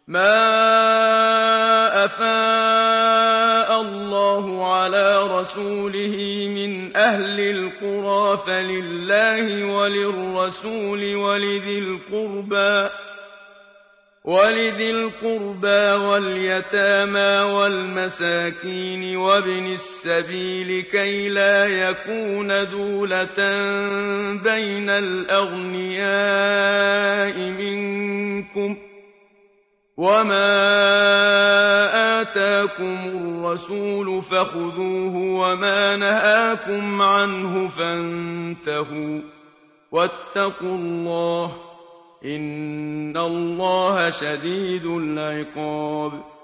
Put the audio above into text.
ما أفاء الله على رسوله من أهل القرى فلله وللرسول ولذي القربى واليتامى والمساكين وابن السبيل كي لا يكون دولة بين الأغنياء منكم وما آتاكم الرسول فخذوه وما نهاكم عنه فانتهوا واتقوا الله إن الله شديد العقاب